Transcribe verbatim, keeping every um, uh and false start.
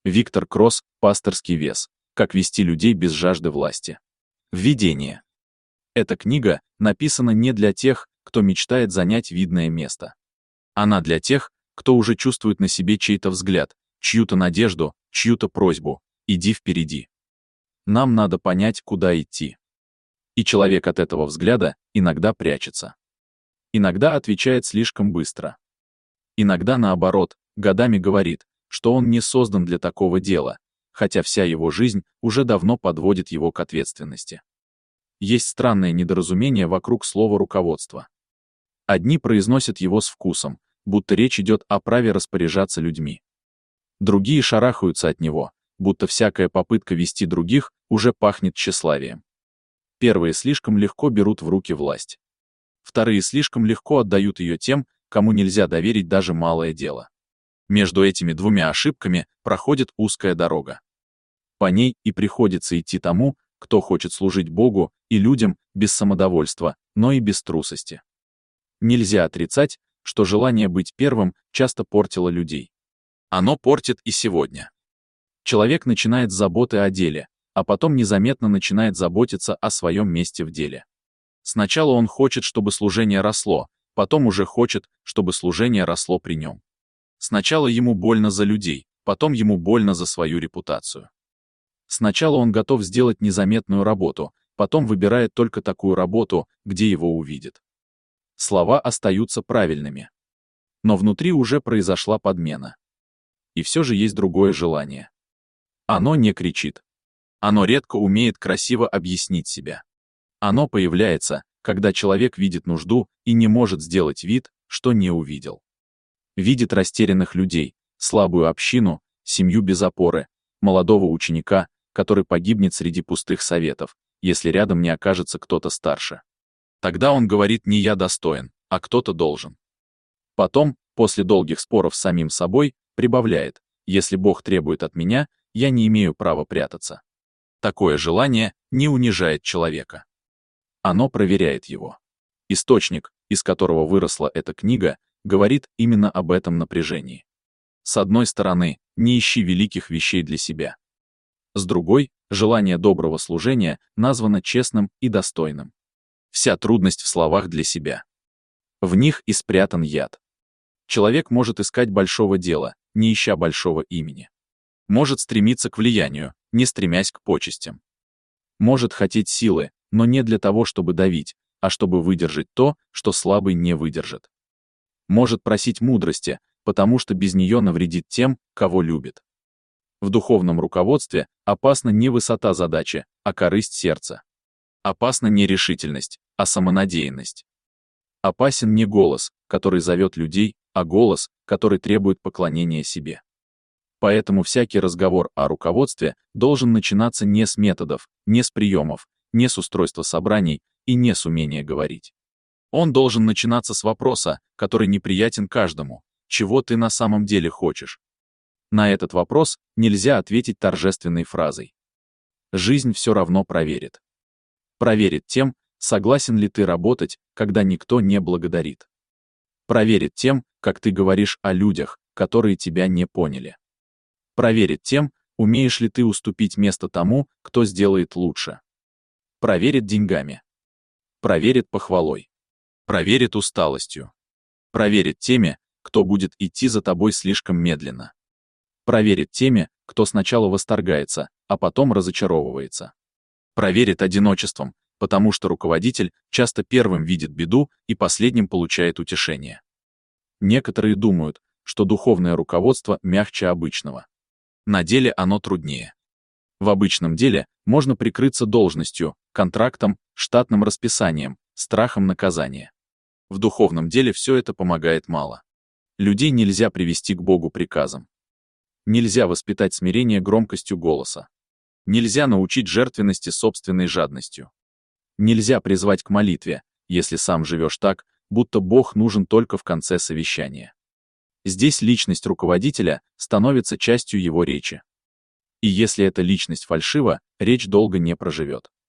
Виктор Кросс, «Пасторский вес. Как вести людей без жажды власти». Введение. Эта книга написана не для тех, кто мечтает занять видное место. Она для тех, кто уже чувствует на себе чей-то взгляд, чью-то надежду, чью-то просьбу: «Иди впереди». Нам надо понять, куда идти. И человек от этого взгляда иногда прячется. Иногда отвечает слишком быстро. Иногда, наоборот, годами говорит, что он не создан для такого дела, хотя вся его жизнь уже давно подводит его к ответственности. Есть странное недоразумение вокруг слова «руководство». Одни произносят его с вкусом, будто речь идет о праве распоряжаться людьми. Другие шарахаются от него, будто всякая попытка вести других уже пахнет тщеславием. Первые слишком легко берут в руки власть. Вторые слишком легко отдают ее тем, кому нельзя доверить даже малое дело. Между этими двумя ошибками проходит узкая дорога. По ней и приходится идти тому, кто хочет служить Богу и людям без самодовольства, но и без трусости. Нельзя отрицать, что желание быть первым часто портило людей. Оно портит и сегодня. Человек начинает с заботы о деле, а потом незаметно начинает заботиться о своем месте в деле. Сначала он хочет, чтобы служение росло, потом уже хочет, чтобы служение росло при нем. Сначала ему больно за людей, потом ему больно за свою репутацию. Сначала он готов сделать незаметную работу, потом выбирает только такую работу, где его увидят. Слова остаются правильными. Но внутри уже произошла подмена. И все же есть другое желание. Оно не кричит. Оно редко умеет красиво объяснить себя. Оно появляется, когда человек видит нужду и не может сделать вид, что не увидел. Видит растерянных людей, слабую общину, семью без опоры, молодого ученика, который погибнет среди пустых советов, если рядом не окажется кто-то старше. Тогда он говорит: не я достоин, а кто-то должен. Потом, после долгих споров с самим собой, прибавляет: если Бог требует от меня, я не имею права прятаться. Такое желание не унижает человека. Оно проверяет его. Источник, из которого выросла эта книга, говорит именно об этом напряжении. С одной стороны, не ищи великих вещей для себя. С другой, желание доброго служения названо честным и достойным. Вся трудность в словах для себя. В них и спрятан яд. Человек может искать большого дела, не ища большого имени. Может стремиться к влиянию, не стремясь к почестям. Может хотеть силы, но не для того, чтобы давить, а чтобы выдержать то, что слабый не выдержит. Может просить мудрости, потому что без нее навредит тем, кого любит. В духовном руководстве опасна не высота задачи, а корысть сердца. Опасна не решительность, а самонадеянность. Опасен не голос, который зовет людей, а голос, который требует поклонения себе. Поэтому всякий разговор о руководстве должен начинаться не с методов, не с приемов, не с устройства собраний и не с умения говорить. Он должен начинаться с вопроса, который неприятен каждому: чего ты на самом деле хочешь? На этот вопрос нельзя ответить торжественной фразой. Жизнь все равно проверит. Проверит тем, согласен ли ты работать, когда никто не благодарит. Проверит тем, как ты говоришь о людях, которые тебя не поняли. Проверит тем, умеешь ли ты уступить место тому, кто сделает лучше. Проверит деньгами. Проверит похвалой. Проверит усталостью. Проверит теми, кто будет идти за тобой слишком медленно. Проверит теми, кто сначала восторгается, а потом разочаровывается. Проверит одиночеством, потому что руководитель часто первым видит беду и последним получает утешение. Некоторые думают, что духовное руководство мягче обычного. На деле оно труднее. В обычном деле можно прикрыться должностью, контрактом, штатным расписанием, страхом наказания. В духовном деле все это помогает мало. Людей нельзя привести к Богу приказом. Нельзя воспитать смирение громкостью голоса. Нельзя научить жертвенности собственной жадностью. Нельзя призвать к молитве, если сам живешь так, будто Бог нужен только в конце совещания. Здесь личность руководителя становится частью его речи. И если эта личность фальшива, речь долго не проживет.